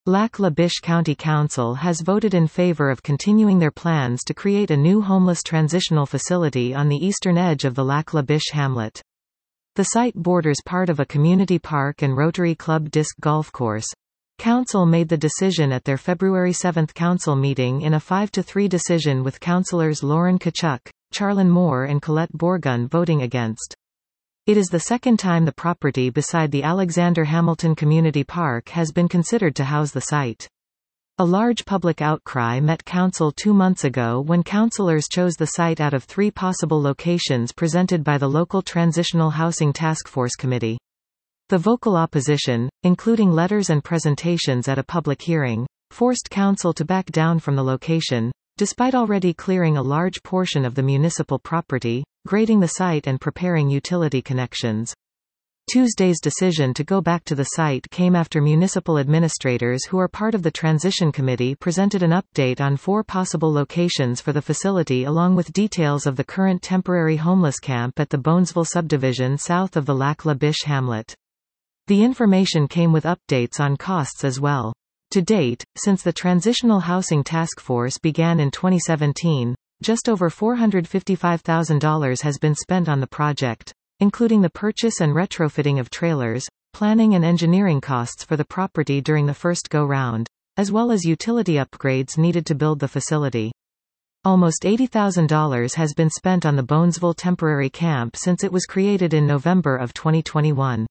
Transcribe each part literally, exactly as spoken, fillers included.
Lac La Biche County Council has voted in favor of continuing their plans to create a new homeless transitional facility on the eastern edge of the Lac La Biche hamlet. The site borders part of a community park and Rotary Club disc golf course. Council made the decision at their February seventh council meeting in a five to three decision, with councillors Lauren Kachuk, Charlene Moore and Colette Borgun voting against. It is the second time the property beside the Alexander Hamilton Community Park has been considered to house the site. A large public outcry met council two months ago when councillors chose the site out of three possible locations presented by the local Transitional Housing Task Force Committee. The vocal opposition, including letters and presentations at a public hearing, forced council to back down from the location, despite already clearing a large portion of the municipal property, grading the site and preparing utility connections. Tuesday's decision to go back to the site came after municipal administrators who are part of the transition committee presented an update on four possible locations for the facility, along with details of the current temporary homeless camp at the Bonesville subdivision south of the Lac La Biche hamlet. The information came with updates on costs as well. To date, since the Transitional Housing Task Force began in twenty seventeen, just over four hundred fifty-five thousand dollars has been spent on the project, including the purchase and retrofitting of trailers, planning and engineering costs for the property during the first go-round, as well as utility upgrades needed to build the facility. Almost eighty thousand dollars has been spent on the Bonesville temporary camp since it was created in November of twenty twenty-one.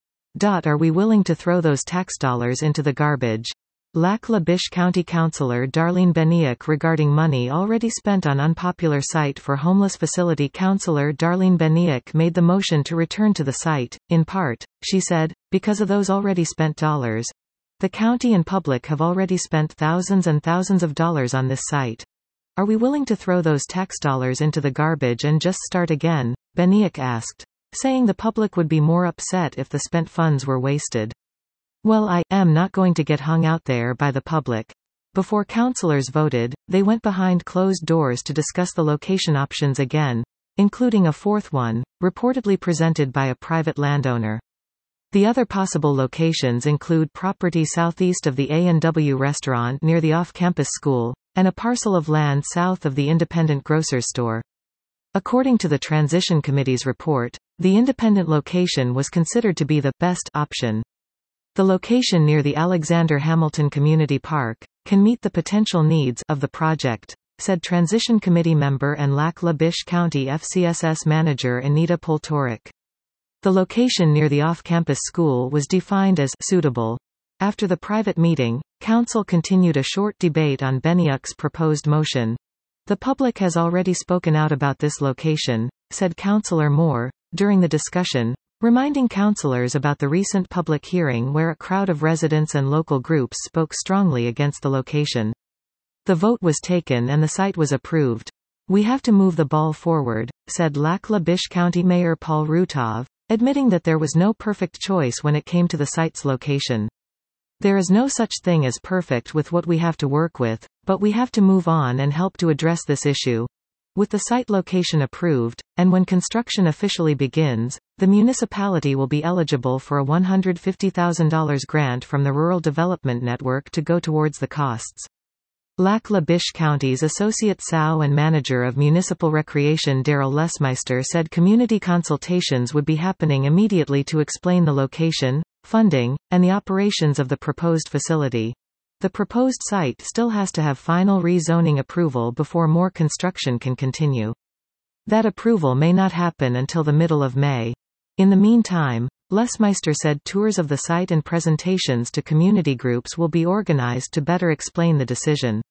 Are we willing to throw those tax dollars into the garbage? Lac La Biche County Councillor Darlene Beniuk regarding money already spent on unpopular site for homeless facility. Councillor Darlene Beniuk made the motion to return to the site, in part, she said, because of those already spent dollars. The county and public have already spent thousands and thousands of dollars on this site. Are we willing to throw those tax dollars into the garbage and just start again? Beniuk asked, saying the public would be more upset if the spent funds were wasted. Well, I am not going to get hung out there by the public. Before councillors voted, they went behind closed doors to discuss the location options again, including a fourth one, reportedly presented by a private landowner. The other possible locations include property southeast of the A and W restaurant near the off-campus school, and a parcel of land south of the independent grocer's store. According to the Transition Committee's report, the independent location was considered to be the best option. The location near the Alexander Hamilton Community Park can meet the potential needs of the project, said Transition Committee member and Lac La Biche County F C S S manager Anita Poltoric. The location near the off-campus school was defined as suitable. After the private meeting, council continued a short debate on Beniuk's proposed motion. The public has already spoken out about this location, said Councillor Moore, during the discussion, reminding councillors about the recent public hearing where a crowd of residents and local groups spoke strongly against the location. The vote was taken and the site was approved. We have to move the ball forward, said Lac La Biche County Mayor Paul Rutov, admitting that there was no perfect choice when it came to the site's location. There is no such thing as perfect with what we have to work with, but we have to move on and help to address this issue. With the site location approved, and when construction officially begins, the municipality will be eligible for a one hundred fifty thousand dollars grant from the Rural Development Network to go towards the costs. Lac La Biche County's Associate S O W and Manager of Municipal Recreation Daryl Lesmeister said community consultations would be happening immediately to explain the location, funding, and the operations of the proposed facility. The proposed site still has to have final rezoning approval before more construction can continue. That approval may not happen until the middle of May. In the meantime, Lesmeister said tours of the site and presentations to community groups will be organized to better explain the decision.